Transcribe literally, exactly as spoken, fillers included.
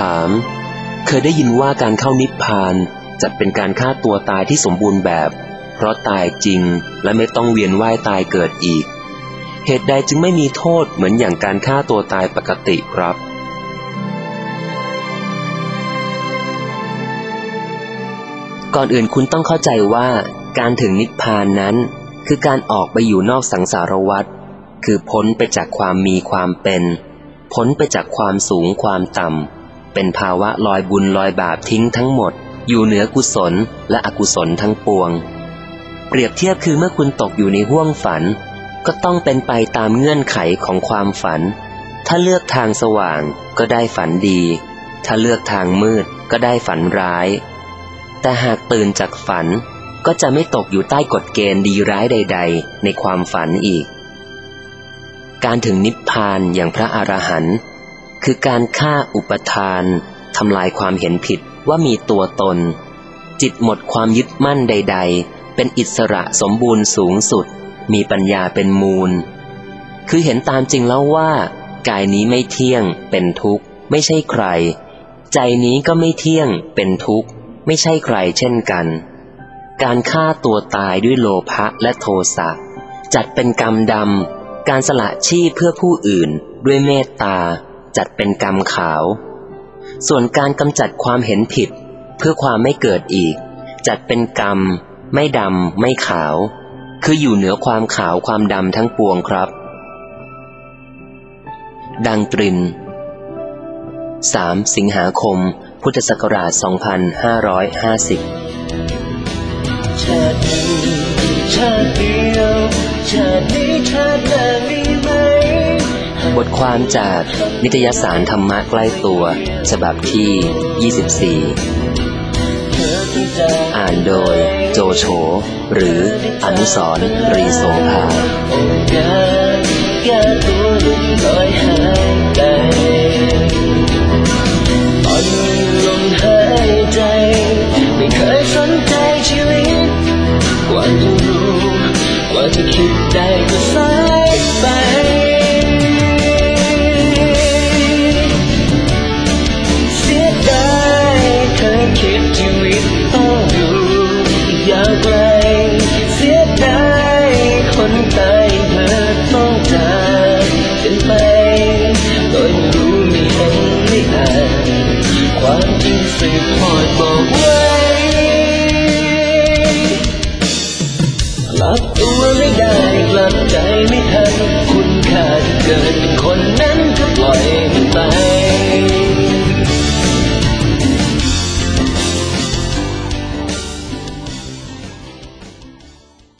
ามเคยได้ยินว่าการเข้านิพพานจัดเป็นการฆ่าตัวตายที่สมบูรณ์แบบเพราะตายจริงและไม่ต้องเวียนว่ายตายเกิดอีกเหตุใดจึงไม่มีโทษเหมือนอย่างการฆ่าตัวตายปกติครับก่อนอื่นคุณต้องเข้าใจว่าการถึงนิพพานนั้นคือการออกไปอยู่นอกสังสารวัฏคือพ้นไปจากความมีความเป็นพ้นไปจากความสูงความต่ำเป็นภาวะลอยบุญลอยบาปทิ้งทั้งหมดอยู่เหนือกุศลและอกุศลทั้งปวงเปรียบเทียบคือเมื่อคุณตกอยู่ในห้วงฝันก็ต้องเป็นไปตามเงื่อนไขของความฝันถ้าเลือกทางสว่างก็ได้ฝันดีถ้าเลือกทางมืดก็ได้ฝันร้ายแต่หากตื่นจากฝันก็จะไม่ตกอยู่ใต้กฎเกณฑ์ดีร้ายใดๆในความฝันอีกการถึงนิพพานอย่างพระอรหันต์คือการฆ่าอุปทานทำลายความเห็นผิดว่ามีตัวตนจิตหมดความยึดมั่นใดๆเป็นอิสระสมบูรณ์สูงสุดมีปัญญาเป็นมูลคือเห็นตามจริงแล้วว่ากายนี้ไม่เที่ยงเป็นทุกข์ไม่ใช่ใครใจนี้ก็ไม่เที่ยงเป็นทุกข์ไม่ใช่ใครเช่นกันการฆ่าตัวตายด้วยโลภะและโทสะจัดเป็นกรรมดำการสละชีพเพื่อผู้อื่นด้วยเมตตาจัดเป็นกรรมขาวส่วนการกำจัดความเห็นผิดเพื่อความไม่เกิดอีกจัดเป็นกรรมไม่ดำไม่ขาวคืออยู่เหนือความขาวความดำทั้งปวงครับดังตรินสามสิงหาคมพุทธศักราชสองพันห้าร้อยห้าสิบชาตินี้ชาติเดียวชาตินี้ชาติหน้ามีไหมบทความจากนิตยสารธรรมะใกล้ตัวฉบับที่ยี่สิบสี่อ่านโดยโจโฉหรืออนุสรณ์ ตรีโสภา